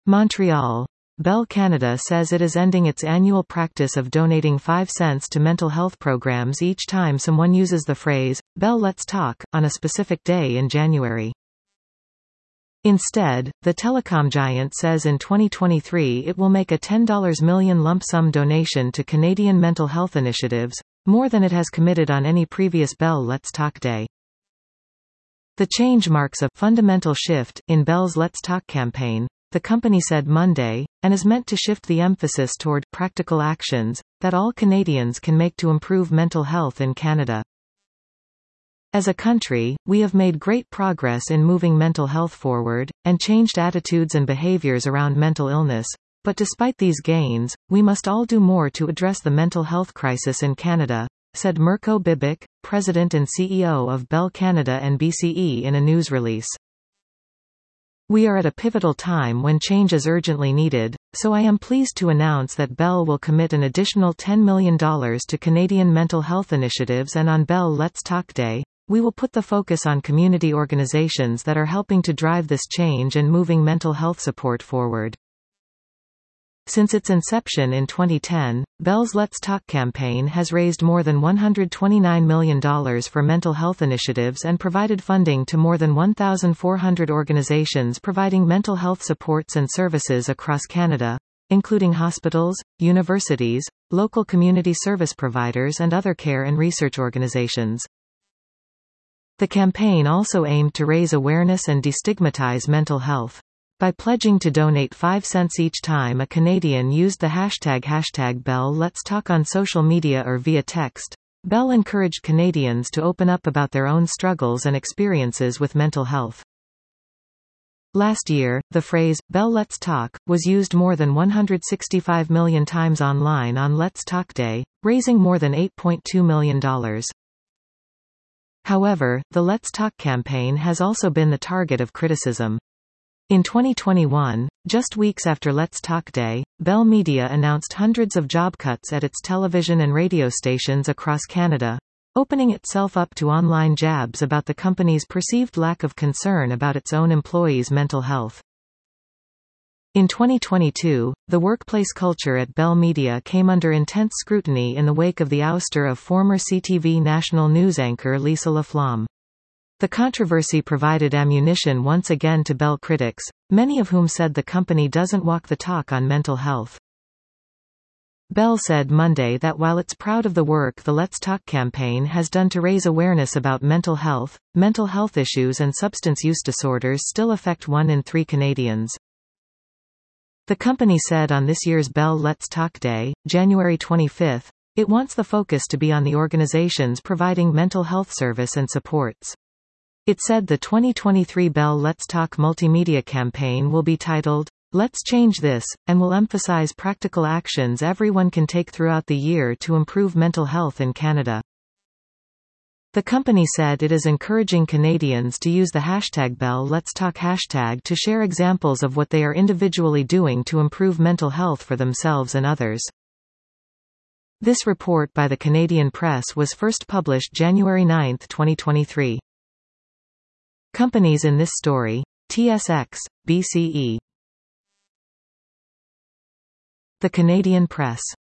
Montreal. Bell Canada says it is ending its annual practice of donating 5 cents to mental health programs each time someone uses the phrase, "Bell Let's Talk," on a specific day in January. Instead, the telecom giant says in 2023 it will make a $10 million lump sum donation to Canadian mental health initiatives, more than it has committed on any previous Bell Let's Talk Day. The change marks a fundamental shift in Bell's Let's Talk campaign, the company said Monday, and is meant to shift the emphasis toward practical actions that all Canadians can make to improve mental health in Canada. As a country, we have made great progress in moving mental health forward, and changed attitudes and behaviors around mental illness, but despite these gains, we must all do more to address the mental health crisis in Canada, said Mirko Bibic, President and CEO of Bell Canada and BCE in a news release. We are at a pivotal time when change is urgently needed, so I am pleased to announce that Bell will commit an additional $10 million to Canadian mental health initiatives, and on Bell Let's Talk Day, we will put the focus on community organizations that are helping to drive this change and moving mental health support forward. Since its inception in 2010, Bell's Let's Talk campaign has raised more than $129 million for mental health initiatives and provided funding to more than 1,400 organizations providing mental health supports and services across Canada, including hospitals, universities, local community service providers and other care and research organizations. The campaign also aimed to raise awareness and destigmatize mental health. By pledging to donate 5 cents each time a Canadian used the hashtag Bell Let's Talk on social media or via text, Bell encouraged Canadians to open up about their own struggles and experiences with mental health. Last year, the phrase, "Bell Let's Talk," was used more than 165 million times online on Let's Talk Day, raising more than $8.2 million. However, the Let's Talk campaign has also been the target of criticism. In 2021, just weeks after Let's Talk Day, Bell Media announced hundreds of job cuts at its television and radio stations across Canada, opening itself up to online jabs about the company's perceived lack of concern about its own employees' mental health. In 2022, the workplace culture at Bell Media came under intense scrutiny in the wake of the ouster of former CTV national news anchor Lisa Laflamme. The controversy provided ammunition once again to Bell critics, many of whom said the company doesn't walk the talk on mental health. Bell said Monday that while it's proud of the work the Let's Talk campaign has done to raise awareness about mental health issues and substance use disorders still affect 1 in 3 Canadians. The company said on this year's Bell Let's Talk Day, January 25, it wants the focus to be on the organizations providing mental health service and supports. It said the 2023 Bell Let's Talk multimedia campaign will be titled, "Let's Change This," and will emphasize practical actions everyone can take throughout the year to improve mental health in Canada. The company said it is encouraging Canadians to use the hashtag Bell Let's Talk hashtag to share examples of what they are individually doing to improve mental health for themselves and others. This report by the Canadian Press was first published January 9, 2023. Companies in this story: TSX, BCE. The Canadian Press.